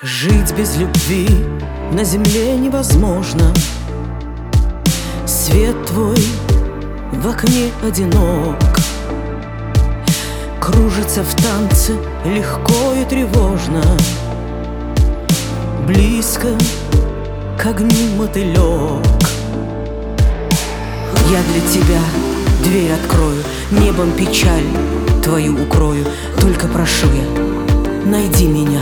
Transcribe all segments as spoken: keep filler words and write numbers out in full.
Жить без любви на земле невозможно. Свет твой в окне одинок, кружится в танце легко и тревожно. Близко к огню мотылек. Я для тебя дверь открою, небом печаль твою укрою. Только прошу я, найди меня.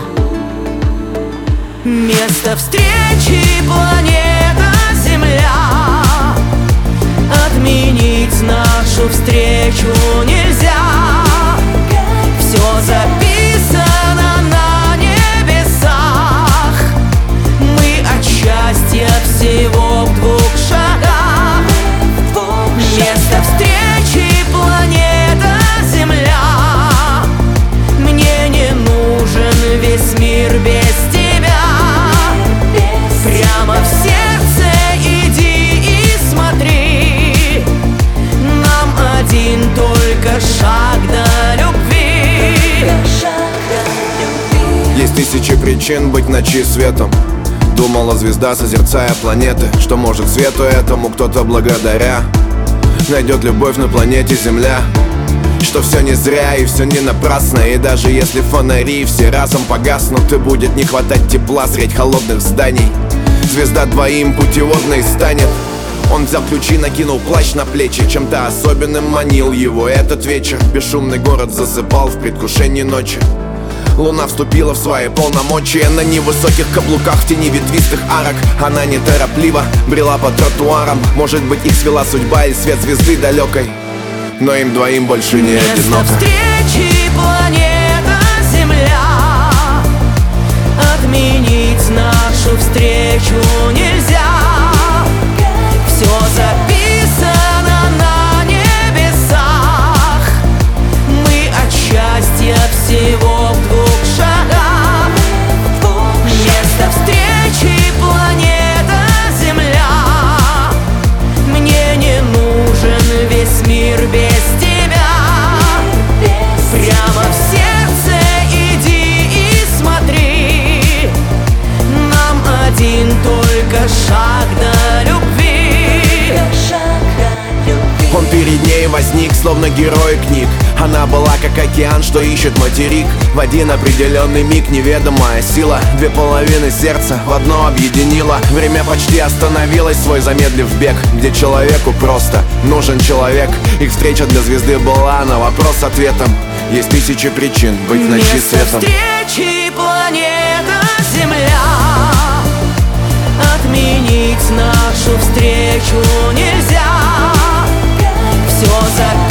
Место встречи планета Земля. Отменить нашу встречу нельзя. Все записано на небесах. Мы от счастья всего в двух шагах. Место встречи планета Земля. Мне не нужен весь мир без тебя. Прямо в сердце иди и смотри. Нам один только шаг до любви. Есть тысячи причин быть ночи светом. Думала звезда, созерцая планеты, что может свету этому кто-то благодаря найдет любовь на планете Земля. Что все не зря и все не напрасно. И даже если фонари все разом погаснут, и будет не хватать тепла средь холодных зданий, звезда двоим путеводной станет. Он взял ключи, накинул плащ на плечи, чем-то особенным манил его этот вечер. Бесшумный город засыпал в предвкушении ночи. Луна вступила в свои полномочия. На невысоких каблуках в тени ветвистых арок она неторопливо брела по тротуарам. Может быть, их свела судьба и свет звезды далекой, но им двоим больше не Место одиноко. встречи планета Земля. Отменить нашу встречу нельзя. Все записано на небесах. Мы от счастья всего в двух шагах. Место встречи планета Земля. Мне не нужен весь мир без тебя. Прямо в сердце иди и смотри. Нам один только шаг до любви. Он перед ней возник, словно герой книг. Она была как океан, что ищет материк. В один определенный миг неведомая сила две половины сердца в одно объединила. Время почти остановилось, свой замедлив бег, где человеку просто нужен человек. Их встреча для звезды была на вопрос с ответом. Есть тысячи причин быть в ночи светом. Место встречи планета Земля. Отменить нашу встречу нельзя. Все записано